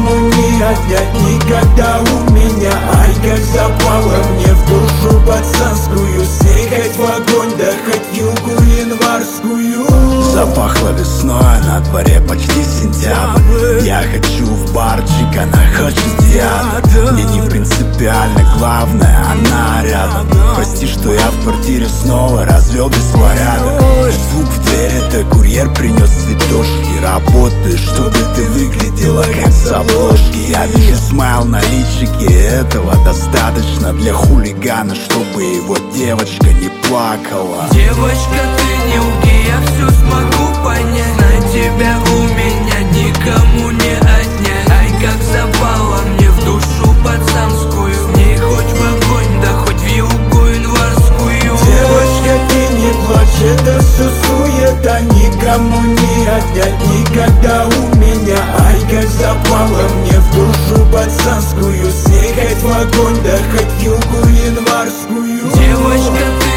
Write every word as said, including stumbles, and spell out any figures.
никому не отнять никогда у меня. Ай, как запала мне в душу пацанскую, с ней хоть в огонь, да хоть югу январскую. Запахло весной, на дворе почти сентябрь. Я хочу в барчик, она хочет в театр. Мне не принципиально, главное, она рядом. Прости, что я в квартире снова развел беспорядок. Звук в дверь, это курьер принес цветочки. Работаешь, чтобы ты выглядела как с обложки. Я вижу смайл на личике, этого достаточно для хулигана, чтобы его девочка не плакала. Девочка, ты не лги, я все смогу понять. На тебя у меня никому не отнять. Ай, как запала мне в душу пацанскую, с ней хоть в огонь, да хоть в югу январскую. Девочка, ты не плачь, это все суета, никому не отнять никогда у меня. Ай, как запала мне в душу пацанскую, с ней хоть в огонь, да хоть в югу январскую. Девочка, ты